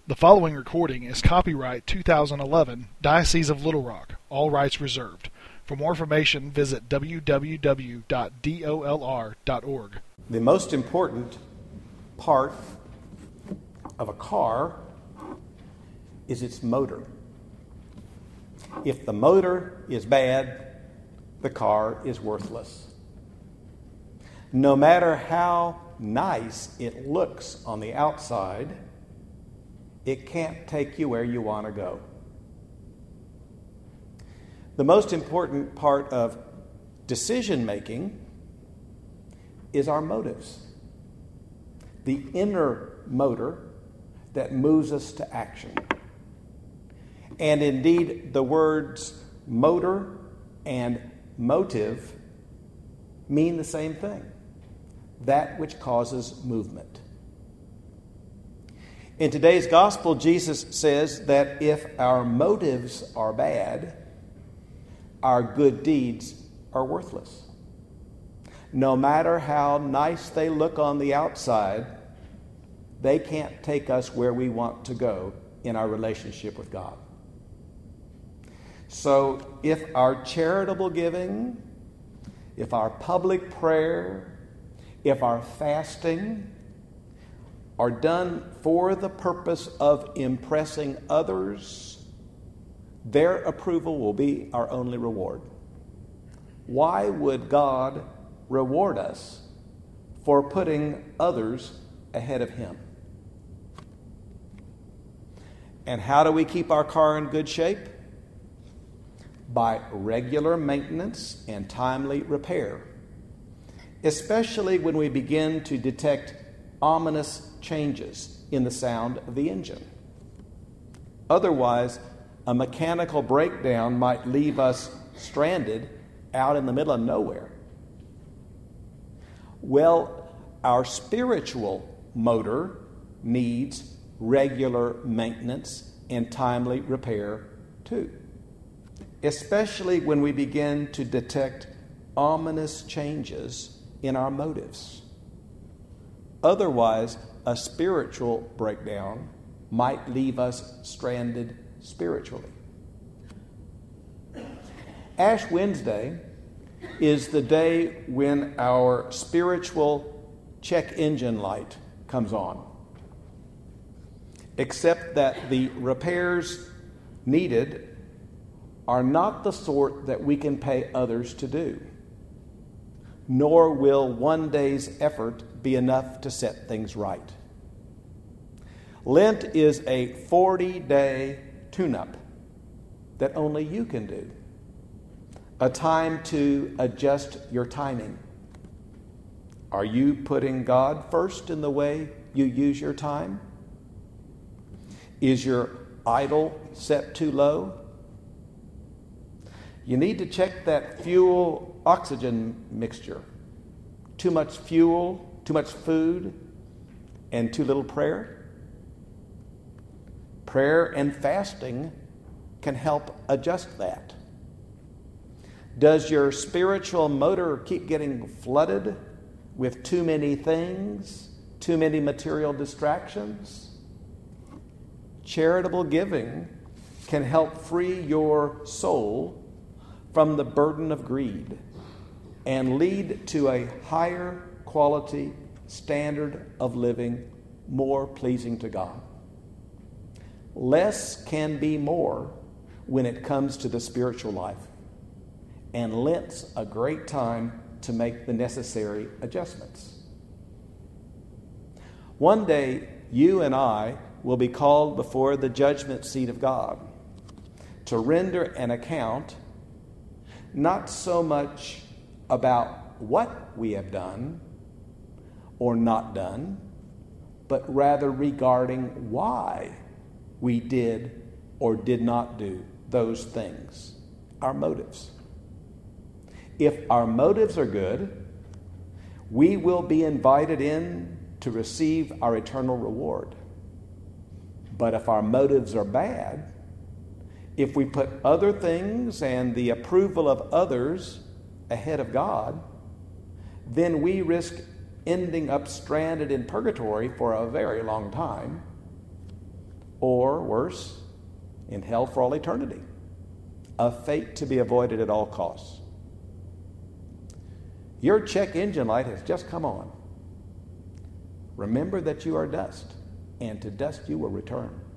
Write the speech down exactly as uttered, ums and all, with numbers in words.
The following recording is copyright two thousand eleven, Diocese of Little Rock, all rights reserved. For more information, visit w w w dot dolr dot org. The most important part of a car is its motor. If the motor is bad, the car is worthless. No matter how nice it looks on the outside, it can't take you where you want to go. The most important part of decision making is our motives. The inner motor that moves us to action. And indeed, the words motor and motive mean the same thing. That which causes movement. In today's gospel, Jesus says that if our motives are bad, our good deeds are worthless. No matter how nice they look on the outside, they can't take us where we want to go in our relationship with God. So if our charitable giving, if our public prayer, if our fasting are done for the purpose of impressing others, their approval will be our only reward. Why would God reward us for putting others ahead of Him? And how do we keep our car in good shape? By regular maintenance and timely repair, especially when we begin to detect ominous changes in the sound of the engine. Otherwise, a mechanical breakdown might leave us stranded out in the middle of nowhere. Well, our spiritual motor needs regular maintenance and timely repair too, especially when we begin to detect ominous changes in our motives. Otherwise, a spiritual breakdown might leave us stranded spiritually. Ash Wednesday is the day when our spiritual check engine light comes on. Except that the repairs needed are not the sort that we can pay others to do, nor will one day's effort be enough to set things right. Lent is a forty-day tune-up that only you can do. A time to adjust your timing. Are you putting God first in the way you use your time? Is your idol set too low? You need to check that fuel-oxygen mixture. Too much fuel, too much food, and too little prayer? Prayer and fasting can help adjust that. Does your spiritual motor keep getting flooded with too many things, too many material distractions? Charitable giving can help free your soul from the burden of greed and lead to a higher quality standard of living more pleasing to God. Less can be more when it comes to the spiritual life, and Lent's a great time to make the necessary adjustments. One day, you and I will be called before the judgment seat of God to render an account not so much about what we have done or not done, but rather regarding why we did or did not do those things, our motives. If our motives are good, we will be invited in to receive our eternal reward. But if our motives are bad, if we put other things and the approval of others ahead of God, then we risk ending up stranded in purgatory for a very long time, or worse, in hell for all eternity, a fate to be avoided at all costs. Your check engine light has just come on. Remember that you are dust, and to dust you will return.